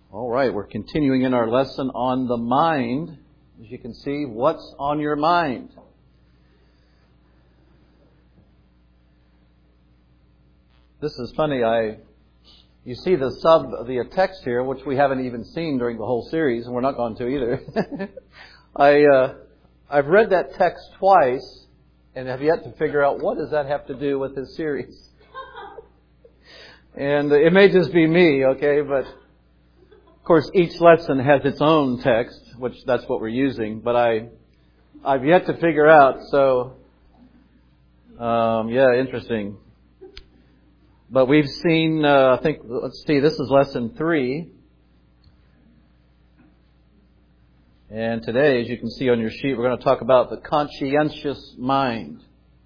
All right, we're continuing in our lesson on the mind. As you can see, what's on your mind? This is funny. You see the text here, which we haven't even seen during the whole series, and we're not going to either. I've read that text twice and have yet to figure out what does that have to do with this series. And it may just be me, okay, but of course each lesson has its own text, which that's what we're using, but I've yet to figure out, so interesting. But we've seen, this is lesson 3. And today, as you can see on your sheet, we're going to talk about the conscientious mind.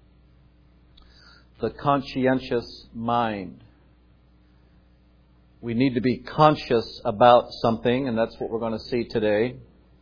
The conscientious mind. We need to be conscious about something, and that's what we're going to see today.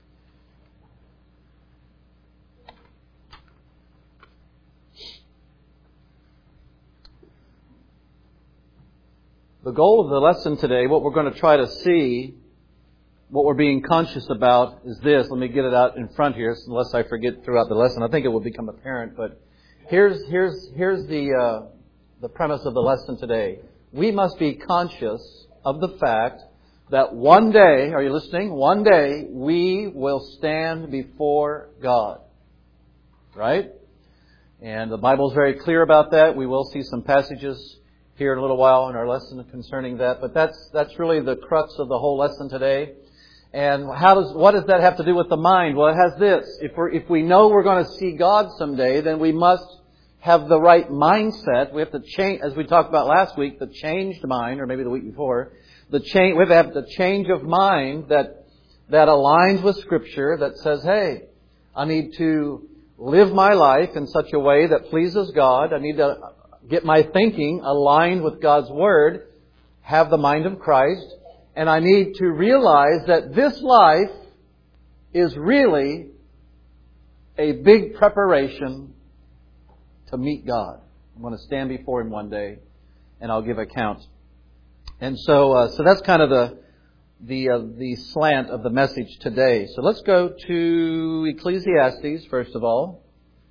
The goal of the lesson today, what we're going to try to see, what we're being conscious about is this. Let me get it out in front here, unless I forget throughout the lesson. I think it will become apparent, but here's the premise of the lesson today. We must be conscious of the fact that one day, are you listening? One day we will stand before God. Right? And the Bible is very clear about that. We will see some passages here in a little while in our lesson concerning that. But that's really the crux of the whole lesson today. And what does that have to do with the mind? Well, it has this. If we know we're going to see God someday, then we must have the right mindset. We have to change, as we talked about last week, the changed mind, or maybe the week before. We have to have the change of mind that aligns with Scripture, that says, hey, I need to live my life in such a way that pleases God. I need to get my thinking aligned with God's Word, have the mind of Christ, and I need to realize that this life is really a big preparation to meet God. I'm going to stand before Him one day, and I'll give account. And so that's kind of the slant of the message today. So let's go to Ecclesiastes first of all.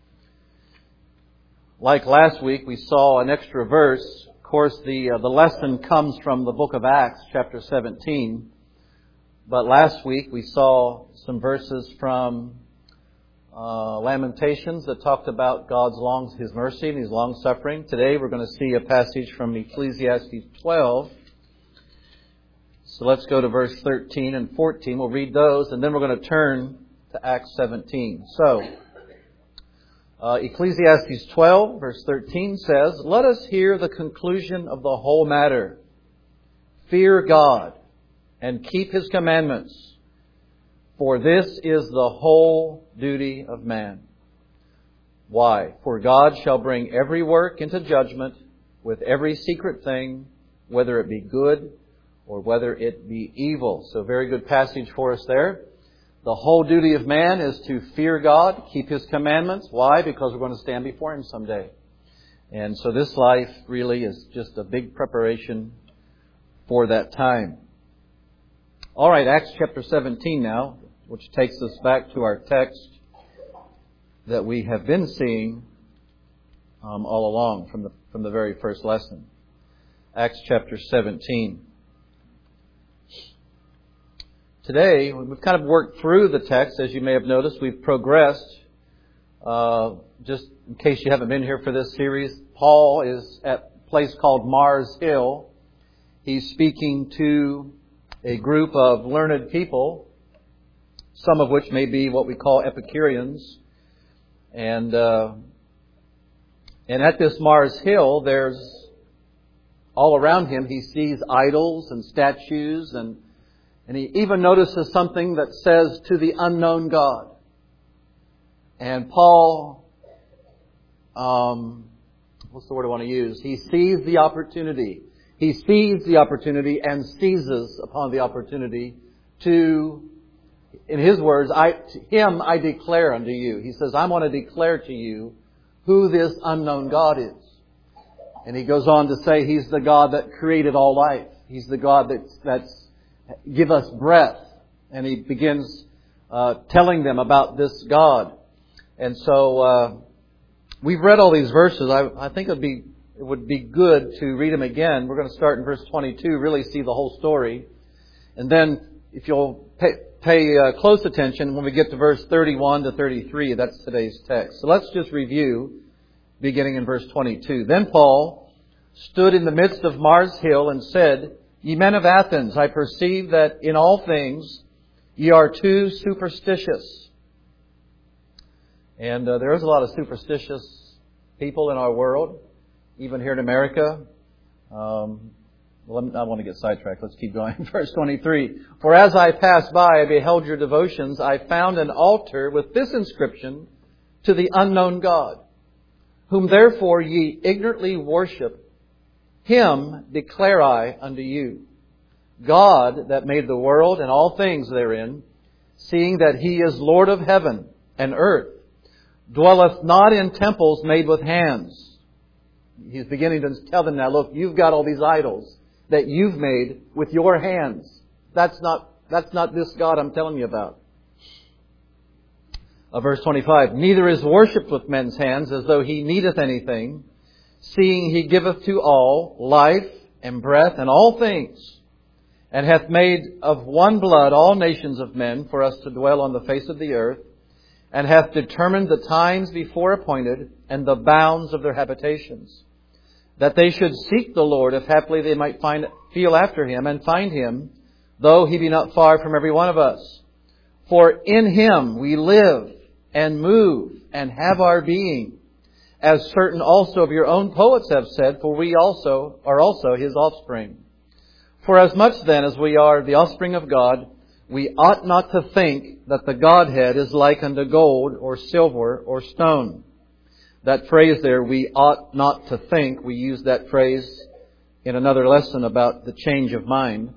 Like last week, we saw an extra verse. Of course, the lesson comes from the book of Acts, chapter 17. But last week, we saw some verses from Lamentations that talked about His mercy and His long suffering. Today, we're going to see a passage from Ecclesiastes 12. So let's go to verse 13 and 14. We'll read those, and then we're going to turn to Acts 17. So, Ecclesiastes 12, verse 13 says, "Let us hear the conclusion of the whole matter. Fear God and keep His commandments, for this is the whole duty of man. Why? For God shall bring every work into judgment with every secret thing, whether it be good or whether it be evil." So very good passage for us there. The whole duty of man is to fear God, keep His commandments. Why? Because we're going to stand before Him someday. And so this life really is just a big preparation for that time. All right, Acts chapter 17 now, which takes us back to our text that we have been seeing all along from the very first lesson. Acts chapter 17. Today, we've kind of worked through the text. As you may have noticed, we've progressed. Just in case you haven't been here for this series, Paul is at a place called Mars Hill. He's speaking to a group of learned people, some of which may be what we call Epicureans. And at this Mars Hill, there's all around him, he sees idols and statues, and he even notices something that says, "To the unknown God." And Paul, what's the word I want to use? He sees the opportunity. He sees the opportunity and seizes upon the opportunity to, in his words, I declare unto you. He says, I want to declare to you who this unknown God is. And he goes on to say He's the God that created all life. He's the God that give us breath. And he begins telling them about this God. And so we've read all these verses. I think it would be good to read them again. We're going to start in verse 22, really see the whole story. And then if you'll pay close attention when we get to verse 31 to 33, that's today's text. So let's just review beginning in verse 22. Then Paul stood in the midst of Mars Hill and said, Ye men of Athens, I perceive that in all things ye are too superstitious. And there is a lot of superstitious people in our world, even here in America. I want to get sidetracked. Let's keep going. Verse 23. For as I passed by, I beheld your devotions. I found an altar with this inscription, To the unknown God, whom therefore ye ignorantly worship. Him declare I unto you, God that made the world and all things therein, seeing that He is Lord of heaven and earth, dwelleth not in temples made with hands. He's beginning to tell them now, look, you've got all these idols that you've made with your hands. That's not this God I'm telling you about. Verse 25, Neither is worshipped with men's hands as though He needeth anything, seeing He giveth to all life and breath and all things, and hath made of one blood all nations of men for us to dwell on the face of the earth, and hath determined the times before appointed and the bounds of their habitations, that they should seek the Lord, if haply they might feel after Him and find Him, though He be not far from every one of us. For in Him we live and move and have our being, as certain also of your own poets have said, for we also are also His offspring. For as much then as we are the offspring of God, we ought not to think that the Godhead is like unto gold or silver or stone. That phrase there, we ought not to think, we use that phrase in another lesson about the change of mind.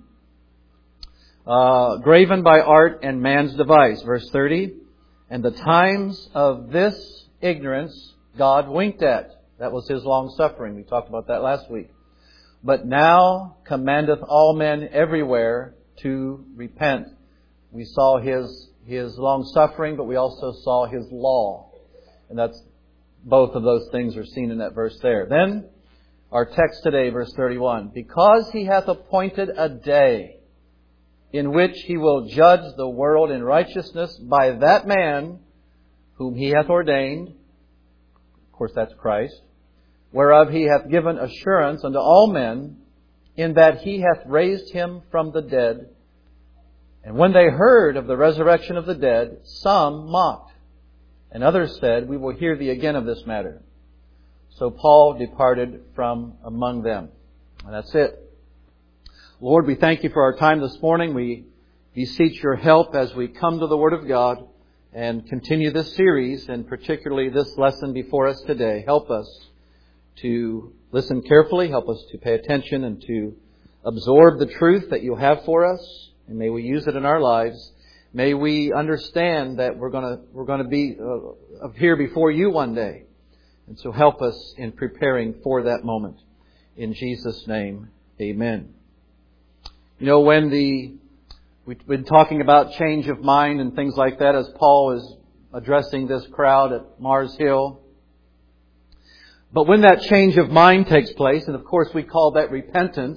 Graven by art and man's device. Verse 30, And the times of this ignorance God winked at. That was His long suffering. We talked about that last week. But now commandeth all men everywhere to repent. We saw His long suffering, but we also saw His law. And both of those things are seen in that verse there. Then, our text today, verse 31. Because He hath appointed a day in which He will judge the world in righteousness by that man whom He hath ordained. Of course, that's Christ. Whereof He hath given assurance unto all men, in that He hath raised Him from the dead. And when they heard of the resurrection of the dead, some mocked. And others said, We will hear thee again of this matter. So Paul departed from among them. And that's it. Lord, we thank You for our time this morning. We beseech Your help as we come to the Word of God and continue this series, and particularly this lesson before us today. Help us to listen carefully. Help us to pay attention and to absorb the truth that You have for us. And may we use it in our lives. May we understand that we're going to be here before You one day. And so help us in preparing for that moment. In Jesus' name, amen. You know, we've been talking about change of mind and things like that as Paul is addressing this crowd at Mars Hill. But when that change of mind takes place, and of course we call that repentance,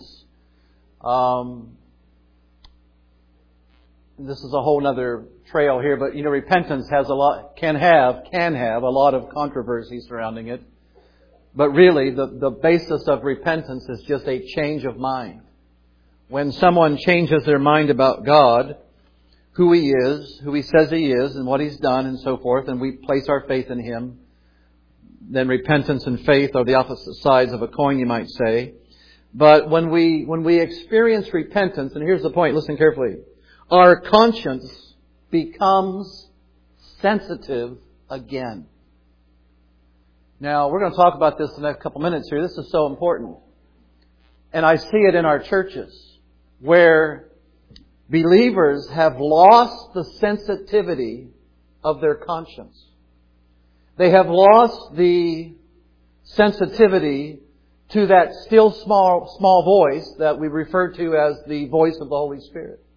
this is a whole other trail here, but repentance can have a lot of controversy surrounding it. But really, the basis of repentance is just a change of mind. When someone changes their mind about God, who He is, who He says He is, and what He's done and so forth, and we place our faith in Him, then repentance and faith are the opposite sides of a coin, you might say. But when we experience repentance, and here's the point, listen carefully, our conscience becomes sensitive again. Now, we're going to talk about this in the next couple minutes here. This is so important. And I see it in our churches, where believers have lost the sensitivity of their conscience. They have lost the sensitivity to that still small voice that we refer to as the voice of the Holy Spirit.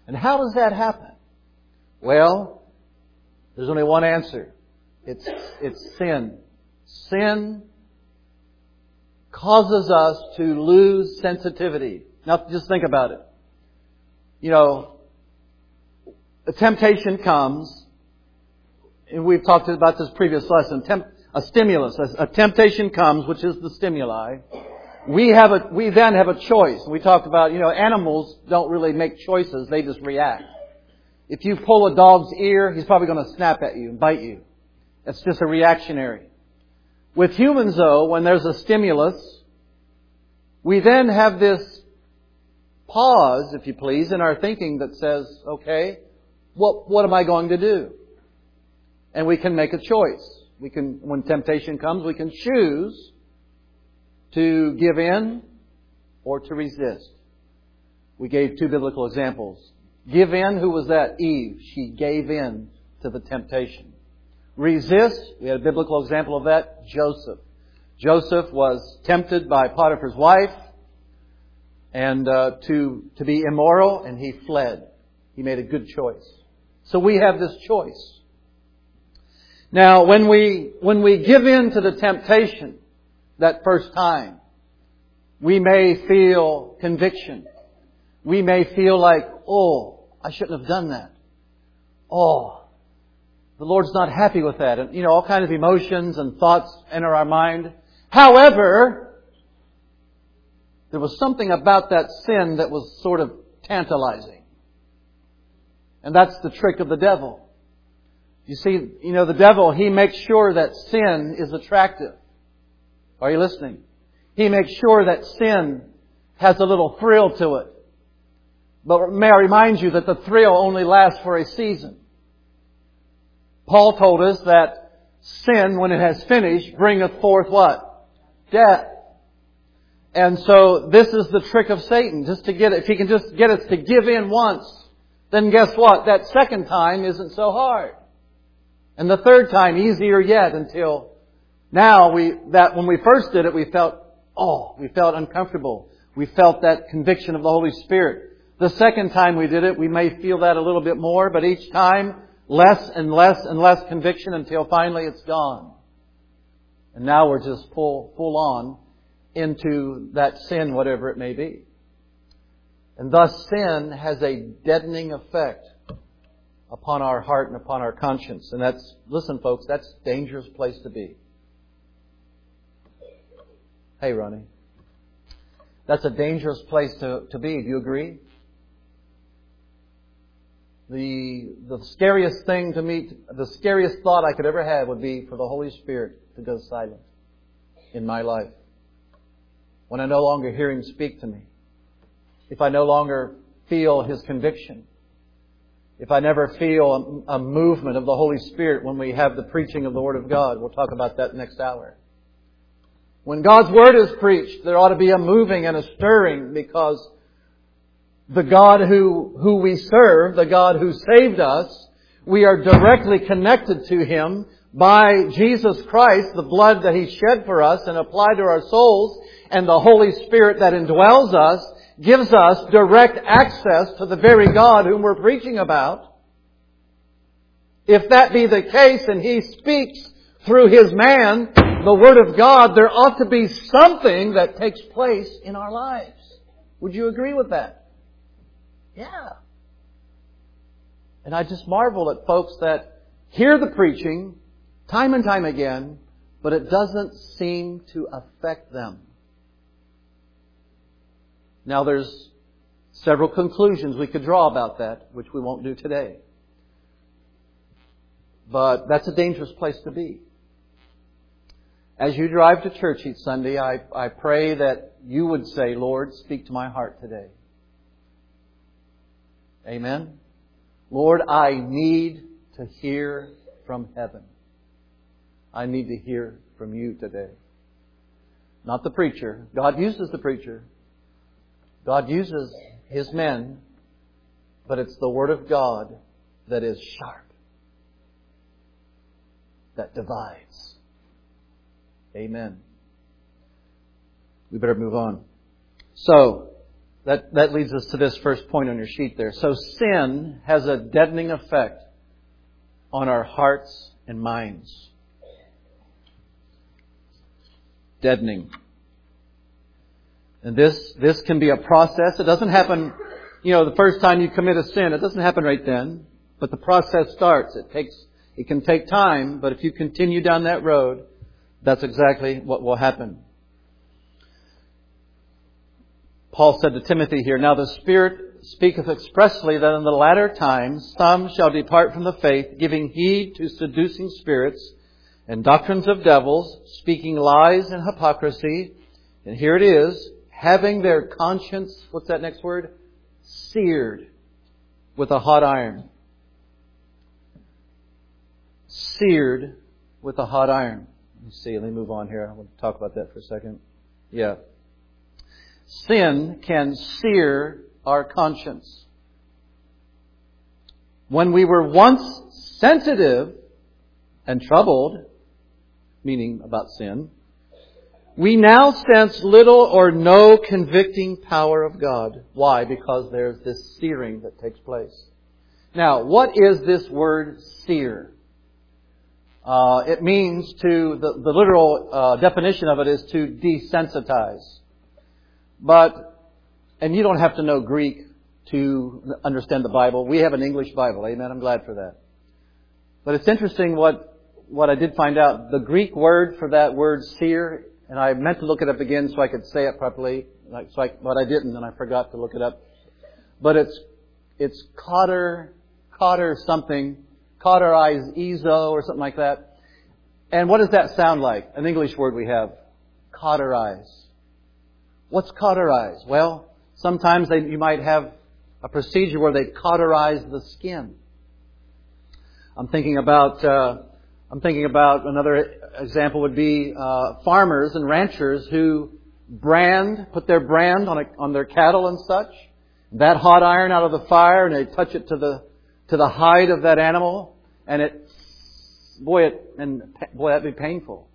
And how does that happen? Well, there's only one answer. It's sin. Sin causes us to lose sensitivity. Now, just think about it. You know, a temptation comes, and we've talked about this previous lesson. A stimulus, a temptation comes, which is the stimuli. We then have a choice. We talked about, animals don't really make choices; they just react. If you pull a dog's ear, he's probably going to snap at you and bite you. That's just a reactionary. With humans, though, when there's a stimulus, we then have this pause, if you please, in our thinking that says, okay, what am I going to do? And we can make a choice. When temptation comes, we can choose to give in or to resist. We gave 2 biblical examples. Give in, who was that? Eve. She gave in to the temptation. Resist, we had a biblical example of that, Joseph. Joseph was tempted by Potiphar's wife and to be immoral, and he fled. He made a good choice. So we have this choice. Now, when we give in to the temptation that first time, we may feel conviction. We may feel like, I shouldn't have done that. The Lord's not happy with that. And, all kinds of emotions and thoughts enter our mind. However, there was something about that sin that was sort of tantalizing. And that's the trick of the devil. You see, the devil, he makes sure that sin is attractive. Are you listening? He makes sure that sin has a little thrill to it. But may I remind you that the thrill only lasts for a season. Paul told us that sin, when it has finished, bringeth forth what? Death. And so this is the trick of Satan. If he can just get us to give in once, then guess what? That second time isn't so hard. And the third time easier yet, until now when we first did it, we felt uncomfortable. We felt that conviction of the Holy Spirit. The second time we did it, we may feel that a little bit more, but each time less and less and less conviction until finally it's gone. And now we're just full on into that sin, whatever it may be. And thus sin has a deadening effect upon our heart and upon our conscience. And listen folks, that's a dangerous place to be. Hey Ronnie. That's a dangerous place to be. Do you agree? The scariest thing to me, the scariest thought I could ever have would be for the Holy Spirit to go silent in my life. When I no longer hear Him speak to me. If I no longer feel His conviction. If I never feel a movement of the Holy Spirit when we have the preaching of the Word of God. We'll talk about that next hour. When God's Word is preached, there ought to be a moving and a stirring, because the God who we serve, the God who saved us, we are directly connected to Him by Jesus Christ, the blood that He shed for us and applied to our souls, and the Holy Spirit that indwells us gives us direct access to the very God whom we're preaching about. If that be the case and He speaks through His man, the Word of God, there ought to be something that takes place in our lives. Would you agree with that? Yeah. And I just marvel at folks that hear the preaching time and time again, but it doesn't seem to affect them. Now there's several conclusions we could draw about that, which we won't do today. But that's a dangerous place to be. As you drive to church each Sunday, I pray that you would say, Lord, speak to my heart today. Amen. Lord, I need to hear from heaven. I need to hear from you today. Not the preacher. God uses the preacher. God uses His men. But it's the Word of God that is sharp. That divides. Amen. We better move on. So, That leads us to this first point on your sheet there. So sin has a deadening effect on our hearts and minds. Deadening. And this can be a process. It doesn't happen, the first time you commit a sin. It doesn't happen right then. But the process starts. It can take time, but if you continue down that road, that's exactly what will happen. Paul said to Timothy here, "Now the Spirit speaketh expressly that in the latter times some shall depart from the faith, giving heed to seducing spirits and doctrines of devils, speaking lies and hypocrisy." And here it is, having their conscience, what's that next word? Seared with a hot iron. Seared with a hot iron. Let me move on here. I want to talk about that for a second. Yeah. Sin can sear our conscience. When we were once sensitive and troubled, meaning about sin, we now sense little or no convicting power of God. Why? Because there's this searing that takes place. Now, what is this word sear? It means the literal definition of it is to desensitize. And you don't have to know Greek to understand the Bible. We have an English Bible. Amen. I'm glad for that. But it's interesting what I did find out. The Greek word for that word sear, and I meant to look it up again so I could say it properly, but I didn't, and I forgot to look it up. But it's cauterizo or something like that. And what does that sound like? An English word we have. Cauterize. What's cauterize? Well, sometimes you might have a procedure where they cauterize the skin. I'm thinking about another example would be farmers and ranchers who put their brand on their cattle and such. That hot iron out of the fire, and they touch it to the hide of that animal, and that'd be painful.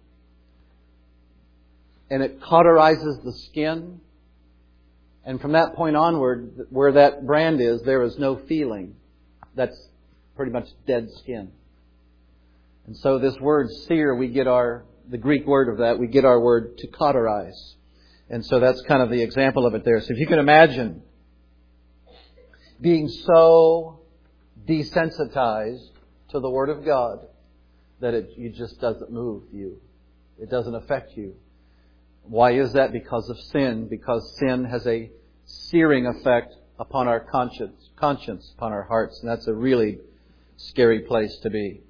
And it cauterizes the skin. And from that point onward, where that brand is, there is no feeling. That's pretty much dead skin. And so this word sear, we get the Greek word of that, we get our word to cauterize. And so that's kind of the example of it there. So if you can imagine being so desensitized to the Word of God that it just doesn't move you. It doesn't affect you. Why is that? Because of sin. Because sin has a searing effect upon our conscience, upon our hearts. And that's a really scary place to be.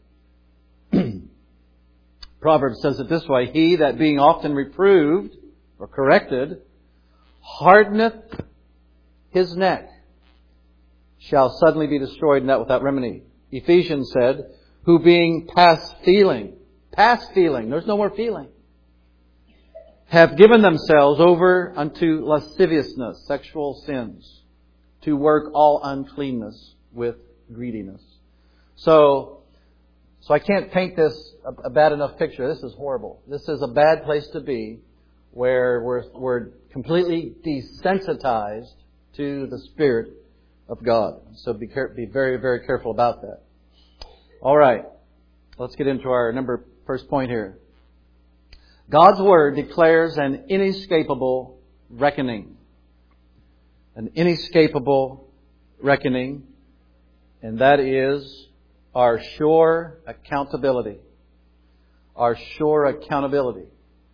Proverbs says it this way, "He that being often reproved or corrected hardeneth his neck shall suddenly be destroyed, and that without remedy." Ephesians said, "Who being past feeling, there's no more feeling, have given themselves over unto lasciviousness," sexual sins, "to work all uncleanness with greediness." So I can't paint this a bad enough picture. This is horrible. This is a bad place to be, where we're completely desensitized to the Spirit of God. So be very, very careful about that. All right. Let's get into our first point here. God's Word declares an inescapable reckoning. An inescapable reckoning. And that is our sure accountability. Our sure accountability.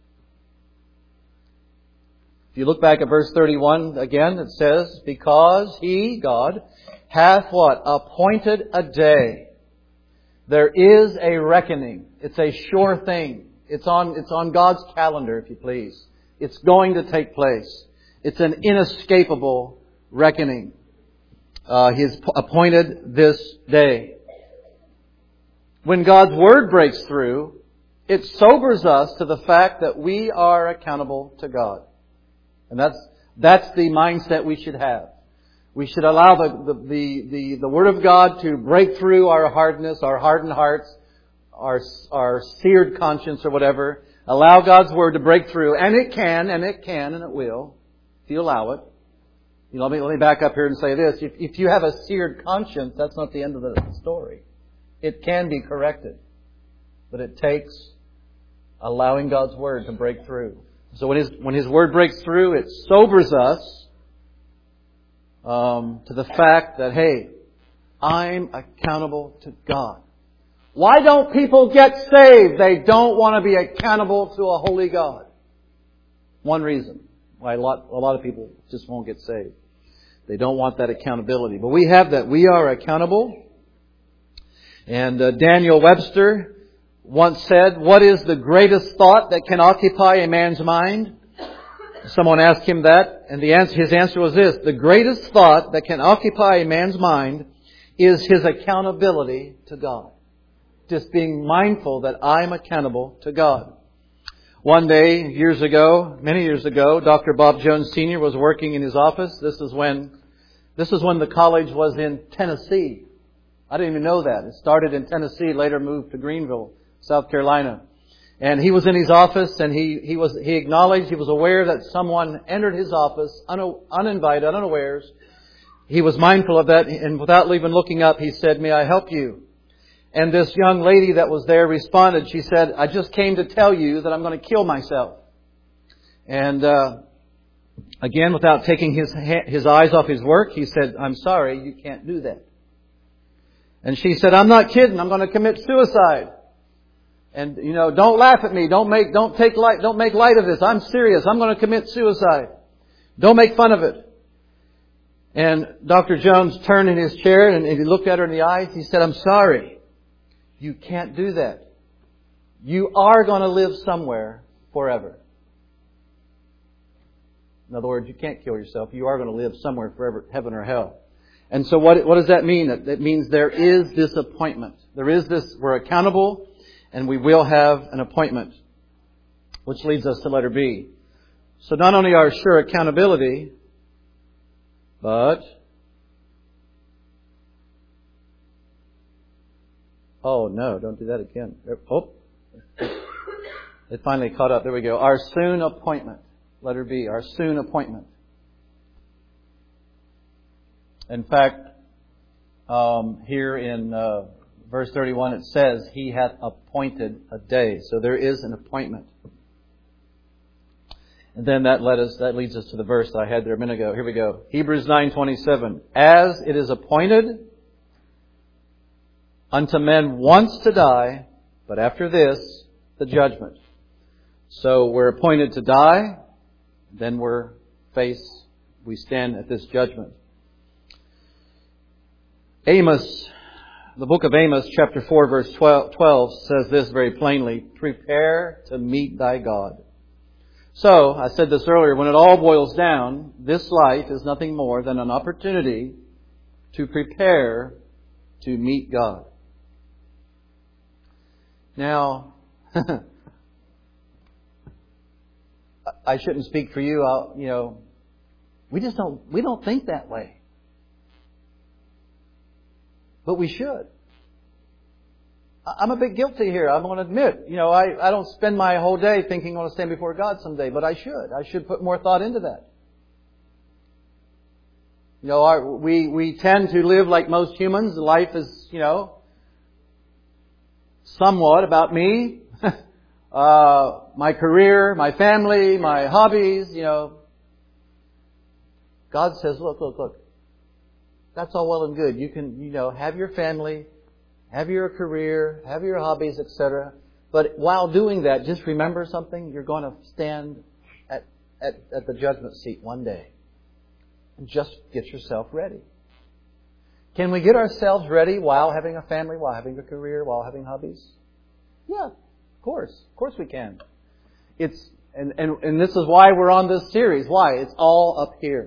If you look back at verse 31 again, it says, "Because He, God, hath" what? "Appointed a day." There is a reckoning. It's a sure thing. It's on God's calendar, if you please. It's going to take place. It's an inescapable reckoning. He has appointed this day. When God's Word breaks through, it sobers us to the fact that we are accountable to God. And that's the mindset we should have. We should allow the Word of God to break through our hardness, our hardened hearts, our seared conscience or whatever. Allow God's Word to break through. And it can, and it will, if you allow it. Let me back up here and say this. If you have a seared conscience, that's not the end of the story. It can be corrected. But it takes allowing God's Word to break through. So when His Word breaks through, it sobers us to the fact that, hey, I'm accountable to God. Why don't people get saved? They don't want to be accountable to a holy God. One reason why a lot of people just won't get saved. They don't want that accountability. But we have that. We are accountable. And Daniel Webster once said, "What is the greatest thought that can occupy a man's mind?" Someone asked him that, and his answer was this: the greatest thought that can occupy a man's mind is his accountability to God. Just being mindful that I'm accountable to God. One day, many years ago, Dr. Bob Jones Sr. was working in his office. This is when the college was in Tennessee. I didn't even know that. It started in Tennessee, later moved to Greenville, South Carolina. And he was in his office, and he acknowledged, he was aware that someone entered his office uninvited, unawares. He was mindful of that, and without even looking up, he said, "May I help you?" And this young lady that was there responded. She said, "I just came to tell you that I'm going to kill myself." And again, without taking his eyes off his work, he said, "I'm sorry, you can't do that." And she said, "I'm not kidding. I'm going to commit suicide. And don't laugh at me. Don't make light of this. I'm serious. I'm going to commit suicide. Don't make fun of it." And Dr. Jones turned in his chair and he looked at her in the eyes. He said, "I'm sorry. You can't do that. You are going to live somewhere forever." In other words, you can't kill yourself. You are going to live somewhere forever, heaven or hell. And so what does that mean? That means there is this appointment. There is this, we're accountable and we will have an appointment. Which leads us to letter B. So not only our sure accountability, but oh no, don't do that again. Oh, it finally caught up. There we go. Our soon appointment. Letter B, our soon appointment. In fact, here in verse 31 it says, "He hath appointed a day." So there is an appointment. And then that leads us to the verse that I had there a minute ago. Here we go. Hebrews 9:27. "As it is appointed unto men once to die, but after this, the judgment." So we're appointed to die, then we stand at this judgment. Amos, the book of Amos, chapter 4, verse 12 says this very plainly: "Prepare to meet thy God." So, I said this earlier, when it all boils down, this life is nothing more than an opportunity to prepare to meet God. Now, I shouldn't speak for you. We don't think that way. But we should. I'm a bit guilty here. I'm going to admit. I don't spend my whole day thinking I'm going to stand before God someday, but I should. I should put more thought into that. We tend to live like most humans. Life is, somewhat about me, my career, my family, my hobbies, God says, look. That's all well and good. You can, have your family, have your career, have your hobbies, etc. But while doing that, just remember something. You're going to stand at the judgment seat one day. And just get yourself ready. Can we get ourselves ready while having a family, while having a career, while having hobbies? Yeah, of course. Of course we can. And this is why we're on this series. Why? It's all up here.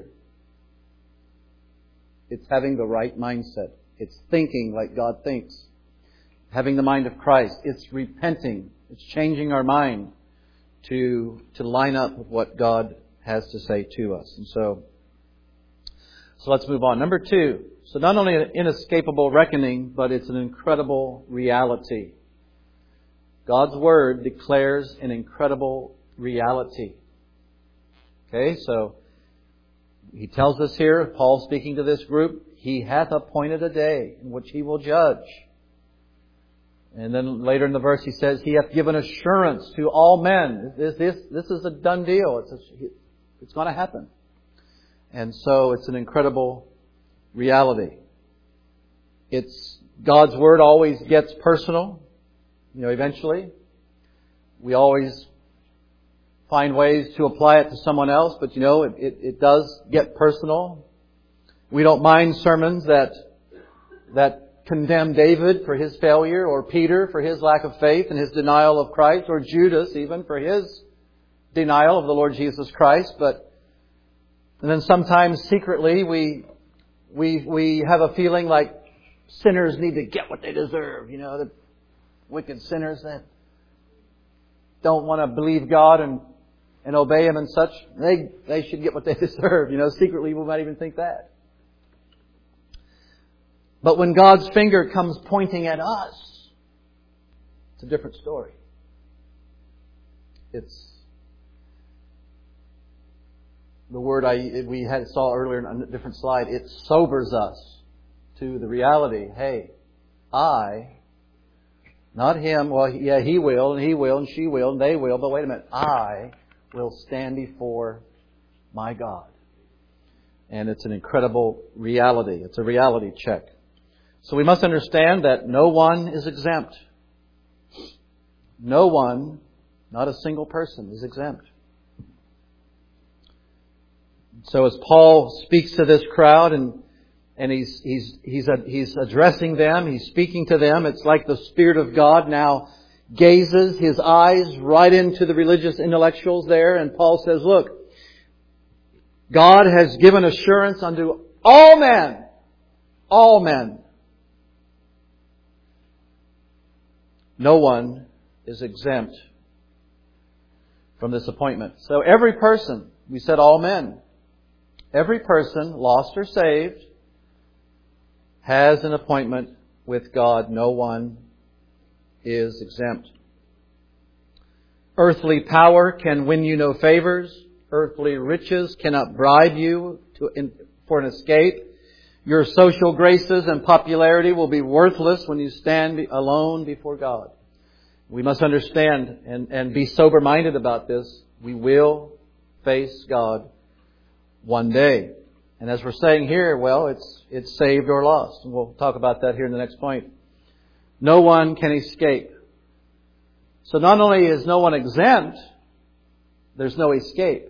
It's having the right mindset. It's thinking like God thinks. Having the mind of Christ. It's repenting. It's changing our mind to line up with what God has to say to us. And so let's move on. Number 2. So not only an inescapable reckoning, but it's an incredible reality. God's Word declares an incredible reality. Okay, so He tells us here, Paul speaking to this group, He hath appointed a day in which He will judge. And then later in the verse he says, He hath given assurance to all men. This is a done deal. It's going to happen. And so it's an incredible reality. It's God's Word always gets personal. Eventually. We always find ways to apply it to someone else, but it does get personal. We don't mind sermons that condemn David for his failure, or Peter for his lack of faith and his denial of Christ, or Judas even for his denial of the Lord Jesus Christ. And then sometimes secretly we have a feeling like sinners need to get what they deserve. The wicked sinners that don't want to believe God and obey Him and such, they should get what they deserve. Secretly we might even think that. But when God's finger comes pointing at us, it's a different story. It's the word we saw earlier on a different slide. It sobers us to the reality. Hey, not him. Well, yeah, he will, and she will, and they will. But wait a minute. I will stand before my God. And it's an incredible reality. It's a reality check. So we must understand that no one is exempt. No one, not a single person, is exempt. So as Paul speaks to this crowd and he's addressing them, he's speaking to them, it's like the Spirit of God now gazes His eyes right into the religious intellectuals there, and Paul says, look, God has given assurance unto all men. All men. No one is exempt from this appointment. So every person, we said all men, every person, lost or saved, has an appointment with God. No one is exempt. Earthly power can win you no favors. Earthly riches cannot bribe you for an escape. Your social graces and popularity will be worthless when you stand alone before God. We must understand and be sober-minded about this. We will face God one day. And as we're saying here, well, it's saved or lost. And we'll talk about that here in the next point. No one can escape. So not only is no one exempt, there's no escape.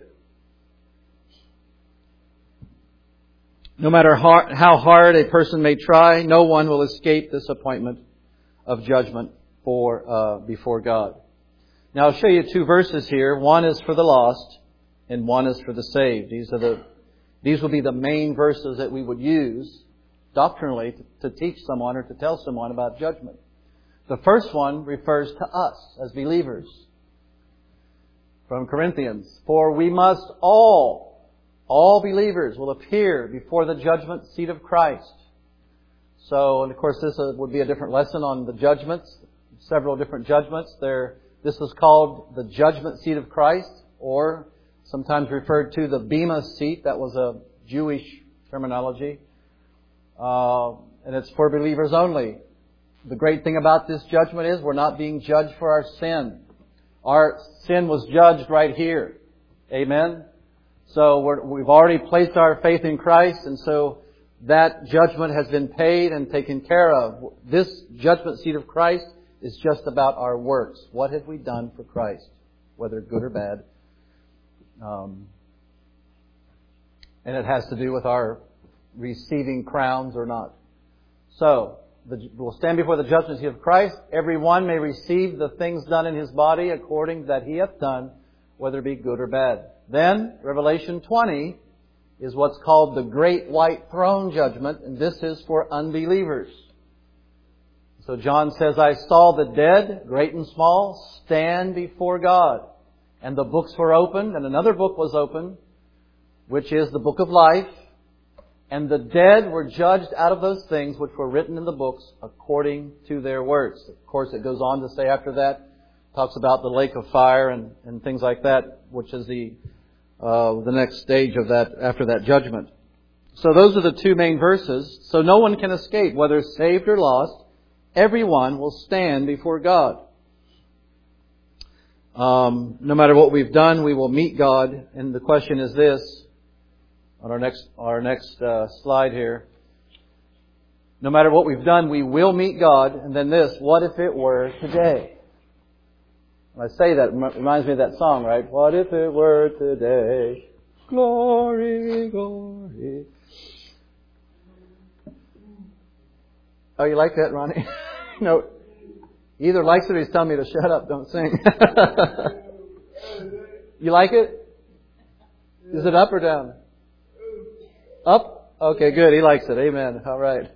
No matter how hard a person may try, no one will escape this appointment of judgment before God. Now I'll show you two verses here. One is for the lost and one is for the saved. These will be the main verses that we would use doctrinally to teach someone or to tell someone about judgment. The first one refers to us as believers. From Corinthians, for we must all believers will appear before the judgment seat of Christ. So, and of course this would be a different lesson on the judgments, several different judgments. This is called the judgment seat of Christ, or sometimes referred to the Bema seat. That was a Jewish terminology. And it's for believers only. The great thing about this judgment is we're not being judged for our sin. Our sin was judged right here. Amen? So we've already placed our faith in Christ, and so that judgment has been paid and taken care of. This judgment seat of Christ is just about our works. What have we done for Christ? Whether good or bad. And it has to do with our receiving crowns or not. So, we'll stand before the judgment seat of Christ. Every one may receive the things done in his body according that he hath done, whether it be good or bad. Then, Revelation 20 is what's called the Great White Throne Judgment, and this is for unbelievers. So John says, I saw the dead, great and small, stand before God. And the books were opened, and another book was opened, which is the book of life. And the dead were judged out of those things which were written in the books according to their works. Of course, it goes on to say after that, talks about the lake of fire and things like that, which is the the next stage of that, after that judgment. So those are the two main verses. So no one can escape, whether saved or lost. Everyone will stand before God. No matter what we've done, we will meet God. And the question is this, on our next slide here. No matter what we've done, we will meet God. And then this, what if it were today? When I say that, it reminds me of that song, right? What if it were today? Glory, glory. Oh, you like that, Ronnie? No. He either likes it or he's telling me to shut up, don't sing. You like it? Is it up or down? Up? Okay, good. He likes it. Amen. All right.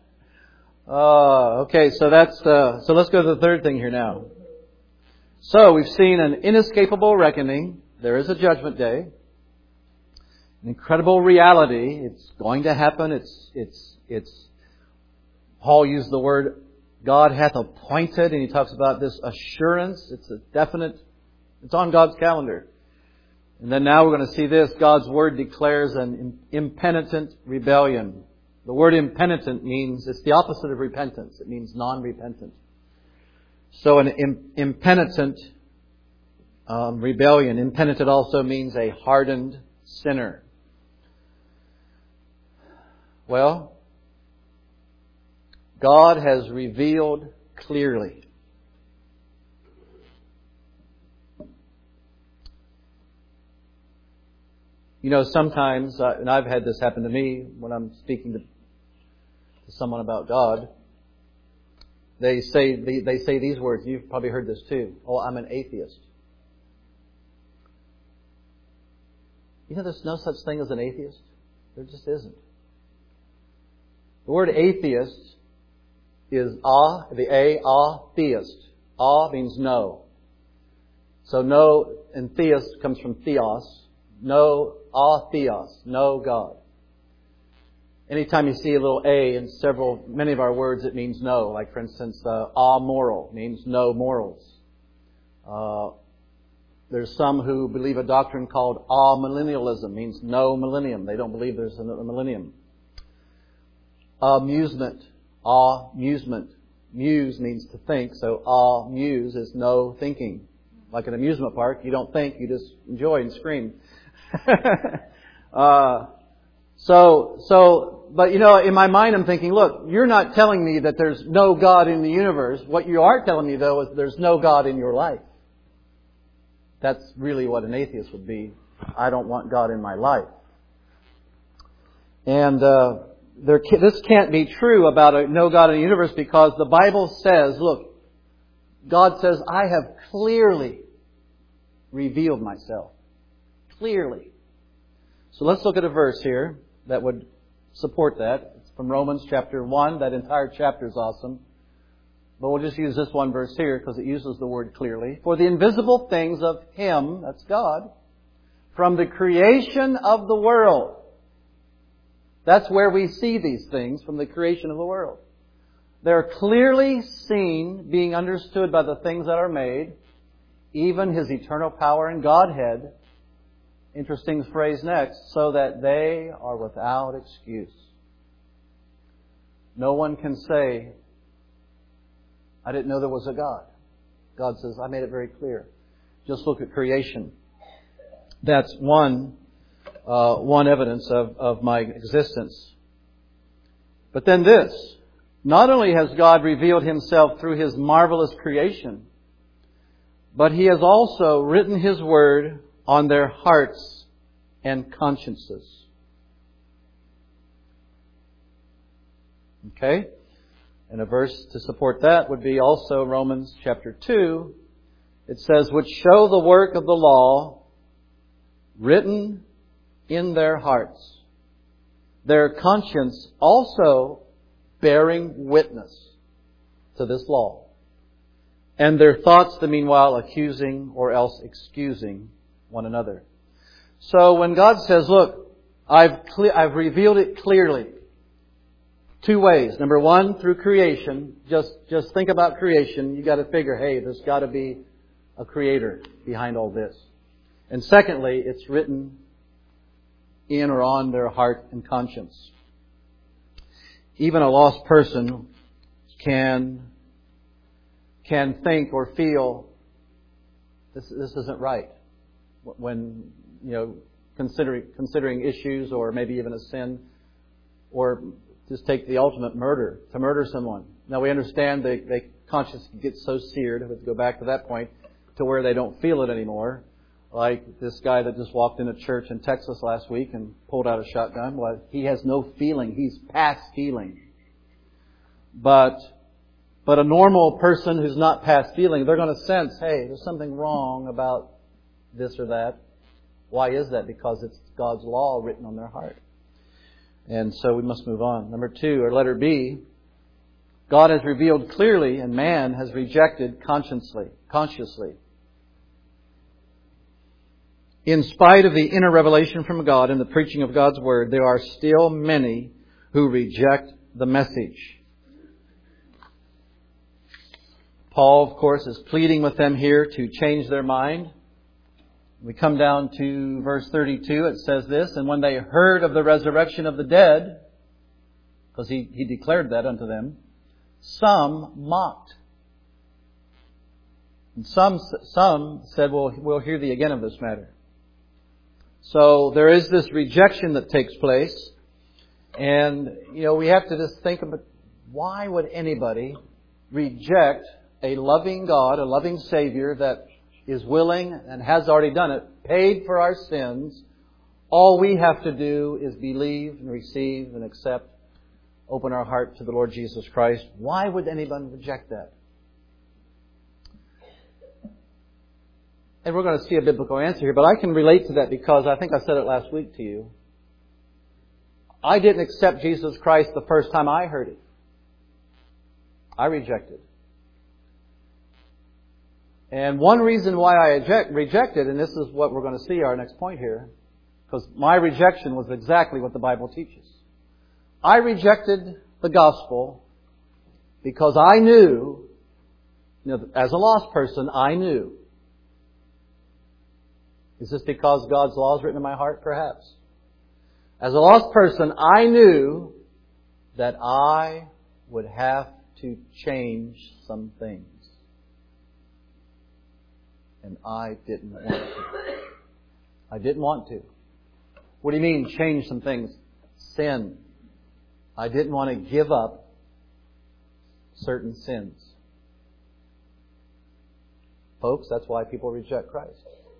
Okay, so that's so let's go to the third thing here now. So we've seen an inescapable reckoning. There is a judgment day. An incredible reality. It's going to happen. It's Paul used the word God hath appointed, and he talks about this assurance. It's a definite, it's on God's calendar. And then now we're going to see this. God's Word declares an impenitent rebellion. The word impenitent means, it's the opposite of repentance. It means non-repentant. So an impenitent rebellion. Impenitent also means a hardened sinner. Well, God has revealed clearly. You know, sometimes, and I've had this happen to me when I'm speaking to someone about God, they say these words. You've probably heard this too. Oh, I'm an atheist. You know, there's no such thing as an atheist. There just isn't. The word atheist is theist. Means no. So no, and theist comes from theos. No, theos, no God. Anytime you see a little a in many of our words, it means no. Like for instance, amoral means no morals. There's some who believe a doctrine called amillennialism, means no millennium. They don't believe there's a millennium. Amusement. Muse means to think, so amuse is no thinking. Like an amusement park, you don't think, you just enjoy and scream. But you know, in my mind I'm thinking, look, you're not telling me that there's no God in the universe. What you are telling me though is there's no God in your life. That's really what an atheist would be. I don't want God in my life. And this can't be true about no God in the universe, because the Bible says, look, God says, I have clearly revealed myself. Clearly. So let's look at a verse here that would support that. It's from Romans chapter 1. That entire chapter is awesome. But we'll just use this one verse here because it uses the word clearly. For the invisible things of Him, that's God, from the creation of the world. That's where we see these things, from the creation of the world. They're clearly seen, being understood by the things that are made, even His eternal power and Godhead. Interesting phrase next, so that they are without excuse. No one can say, I didn't know there was a God. God says, I made it very clear. Just look at creation. That's one evidence of my existence. But then this, not only has God revealed Himself through His marvelous creation, but He has also written His Word on their hearts and consciences. Okay? And a verse to support that would be also Romans chapter 2. It says, which show the work of the law written in their hearts, their conscience also bearing witness to this law, and their thoughts the meanwhile accusing or else excusing one another. So when God says, look, I've revealed it clearly. Two ways. Number one, through creation. Just think about creation. You got to figure, hey, there's got to be a creator behind all this. And secondly, it's written in or on their heart and conscience. Even a lost person can think or feel this isn't right when, considering issues or maybe even a sin, or just take the ultimate murder, to murder someone. Now we understand they conscience gets so seared, if we go back to that point, to where they don't feel it anymore. Like this guy that just walked into church in Texas last week and pulled out a shotgun. Well, he has no feeling. He's past feeling. But a normal person who's not past feeling, they're going to sense, hey, there's something wrong about this or that. Why is that? Because it's God's law written on their heart. And so we must move on. Number 2, or letter B, God has revealed clearly and man has rejected consciously. In spite of the inner revelation from God and the preaching of God's Word, there are still many who reject the message. Paul, of course, is pleading with them here to change their mind. We come down to verse 32. It says this, and when they heard of the resurrection of the dead, because he declared that unto them, some mocked. And some said, well, we'll hear thee again of this matter. So there is this rejection that takes place. And, we have to just think about, why would anybody reject a loving God, a loving Savior that is willing and has already done it, paid for our sins? All we have to do is believe and receive and accept, open our heart to the Lord Jesus Christ. Why would anyone reject that? And we're going to see a biblical answer here, but I can relate to that because I think I said it last week to you. I didn't accept Jesus Christ the first time I heard it. I rejected. And one reason why I rejected, and this is what we're going to see our next point here, because my rejection was exactly what the Bible teaches. I rejected the gospel because I knew, as a lost person, I knew. Is this because God's law is written in my heart? Perhaps. As a lost person, I knew that I would have to change some things. And I didn't want to. I didn't want to. What do you mean, change some things? Sin. I didn't want to give up certain sins. Folks, that's why people reject Christ.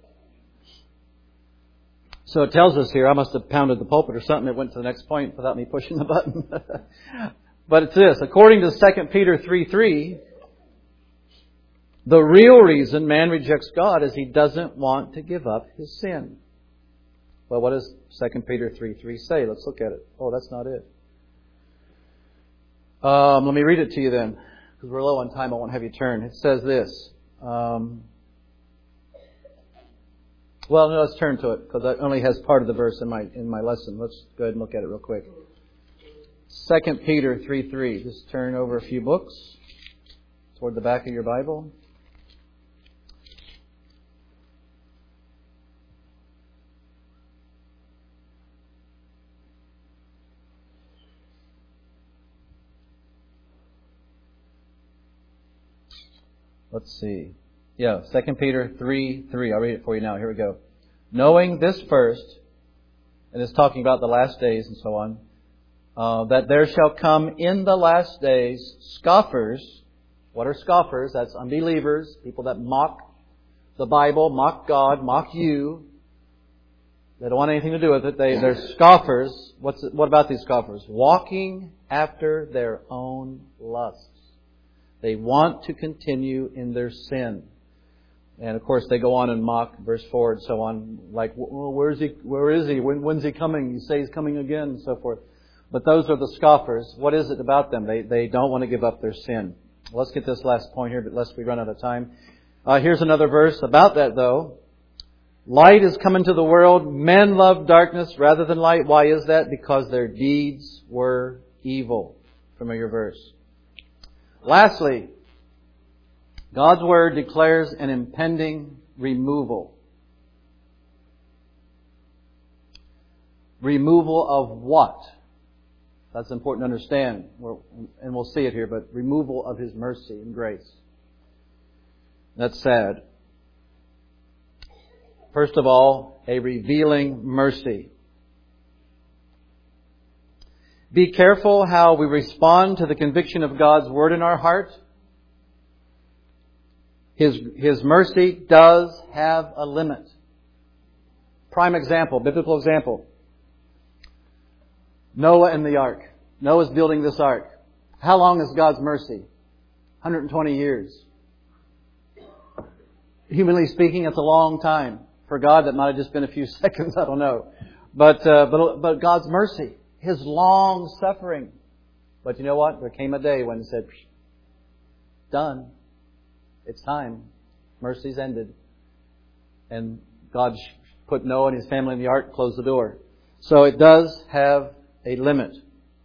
So it tells us here, I must have pounded the pulpit or something. It went to the next point without me pushing the button. But it's this. According to 2 Peter 3:3, the real reason man rejects God is he doesn't want to give up his sin. Well, what does 2 Peter 3:3 say? Let's look at it. Oh, that's not it. Let me read it to you then, because we're low on time. I won't have you turn. It says this. Well, no, let's turn to it, because it only has part of the verse in my lesson. Let's go ahead and look at it real quick. 2 Peter 3:3. Just turn over a few books toward the back of your Bible. Let's see. Yeah, 2 Peter 3:3. I'll read it for you now. Here we go. Knowing this first, and it's talking about the last days and so on, that there shall come in the last days scoffers. What are scoffers? That's unbelievers, people that mock the Bible, mock God, mock you. They don't want anything to do with it. They're scoffers. What about these scoffers? Walking after their own lusts. They want to continue in their sin. And of course they go on and mock verse 4 and so on. Like, well, where is he? When's he coming? You say he's coming again and so forth. But those are the scoffers. What is it about them? They don't want to give up their sin. Let's get this last point here, but lest we run out of time. Here's another verse about that though. Light is come into the world. Men love darkness rather than light. Why is that? Because their deeds were evil. Familiar verse. Lastly, God's Word declares an impending removal. Removal of what? That's important to understand. And we'll see it here, but removal of His mercy and grace. That's sad. First of all, a revealing mercy. Be careful how we respond to the conviction of God's Word in our heart. His mercy does have a limit. Prime example, biblical example. Noah and the ark. Noah's building this ark. How long is God's mercy? 120 years. Humanly speaking, it's a long time. For God, that might have just been a few seconds, I don't know. But God's mercy, His long suffering. But you know what? There came a day when He said, done. It's time. Mercy's ended. And God put Noah and his family in the ark, closed the door. So it does have a limit.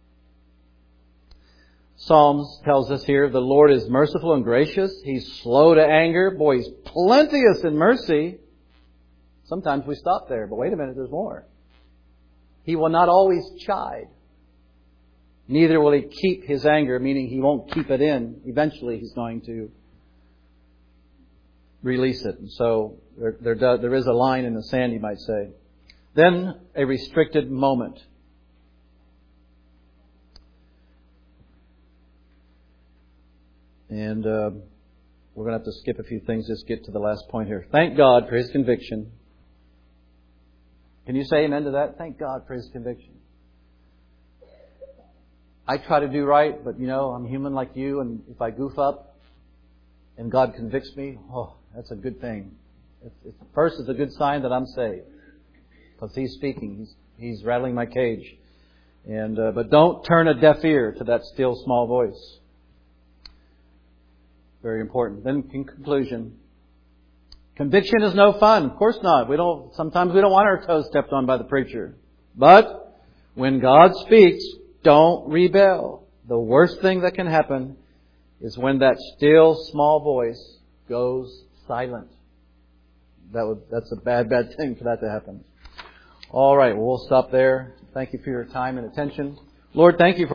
Psalms tells us here, the Lord is merciful and gracious. He's slow to anger. Boy, He's plenteous in mercy. Sometimes we stop there, but wait a minute, there's more. He will not always chide. Neither will He keep His anger, meaning He won't keep it in. Eventually He's going to release it. And so there is a line in the sand, you might say. Then a restricted moment. And we're going to have to skip a few things, just get to the last point here. Thank God for His conviction. Can you say amen to that? Thank God for His conviction. I try to do right, but I'm human like you, and if I goof up and God convicts me, that's a good thing. First, it's a good sign that I'm saved. Because He's speaking. He's rattling my cage. But don't turn a deaf ear to that still small voice. Very important. Then in conclusion, conviction is no fun. Of course not. Sometimes we don't want our toes stepped on by the preacher. But when God speaks, don't rebel. The worst thing that can happen is when that still small voice goes silent. That's a bad thing for that to happen. All right, we'll stop there. Thank you for your time and attention. Lord, thank you for